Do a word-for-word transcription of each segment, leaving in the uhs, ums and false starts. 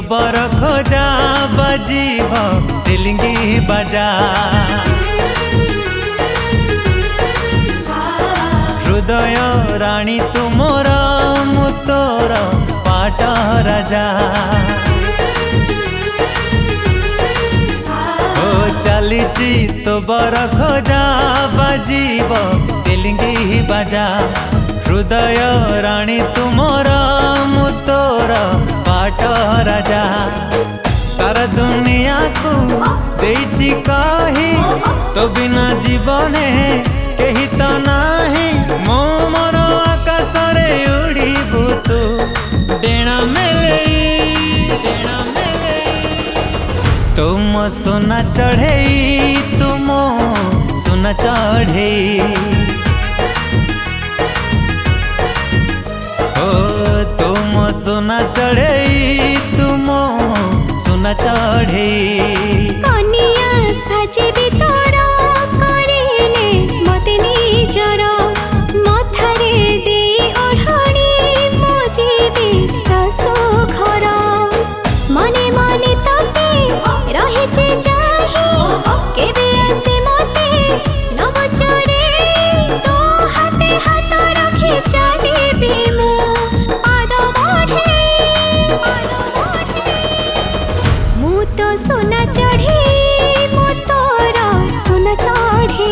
बर खोजा बजीब तेलिंगी बाजा हृदय राणी तुमर मुतोर पाट राजा ओ चलीची तो बर खोजा बजीब तेलिंगी बाजा हृदय राणी तुमर मुतोर पाट राजा सारा दुनिया को देइची कही तो बिना जीवने केही तो नाही मो मोर आकाश रे उड़ीबू तू डेणा मेले डेणा मेले तुम सोना चढ़ेई तुम सोना चढ़ेई ओ तुम सोना चढ़ेई तुम सोना चढ़ेई कनिया साजेबी तोर करेले मते निजर मथारे दे ओढ़णी मुजेबी सासु घर मने मने तते रहिचे जाही केबे आसे मते नबचरे तो हाथे हाथ रखी चलिबी मु पाद बढ़े पाद बढ़े मु तो सोना चढ़े मु तोर सोना चढ़े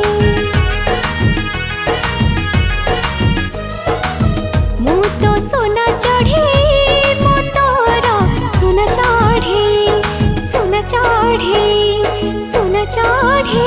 मु तो सोना चढ़े मु तोर सोना चढ़े सोना चढ़े सोना चढ़े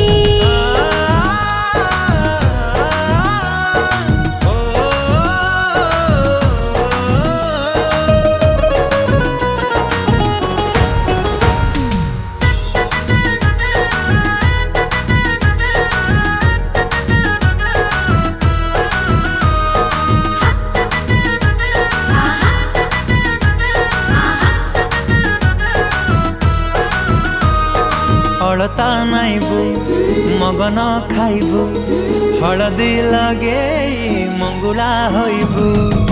हलता नाइबू मगन खाइबू हलदी लगे मंगुला होइबू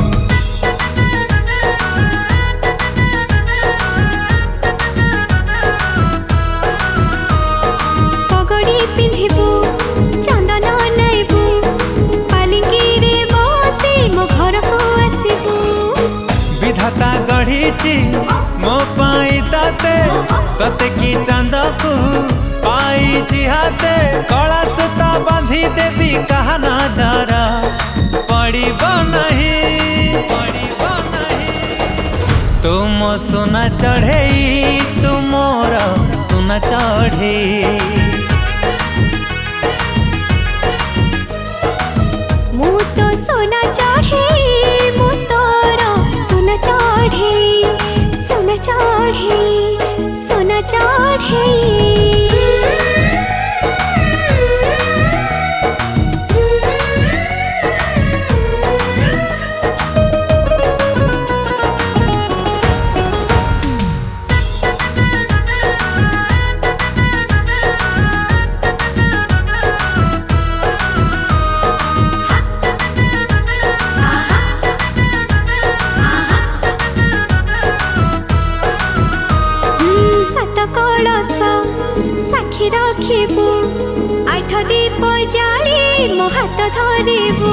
पगड़ी पिंधिबू चंदन नाइबू पालिंगी रे बसी मो घर को आसीबू विधाता गढ़ीची मो पाई ताते सत की चांद को पाई हाथे कला सूता बांधी देवी कहा नजर पड़ब नहीं पड़ब नहीं तुम सोना चढ़ेई तुमोर सोना चढ़ेई मु तो सोना चढ़े मु तोर सोना चढ़े सोना चढ़े सोना चढ़े कलश साक्षी रखिबू आठ दीप जाली मो हाथ धरिबू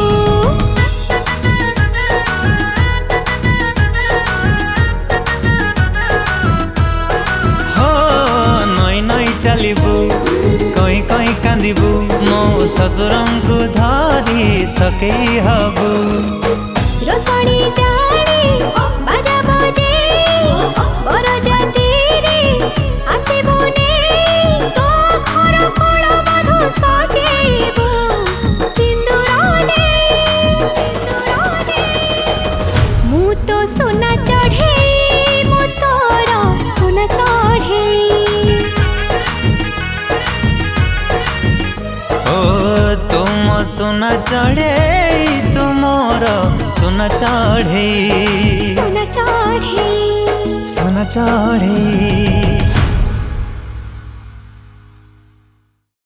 हो नई नई चलिबू कहीं कहीं कांदिबू मो ससुरंकु धरी सकेई हबू रोसणी जाली बाजा बजे बर जाती सोना चढ़े तुमोर सोना चढ़े सोना चढ़े सोना चढ़े।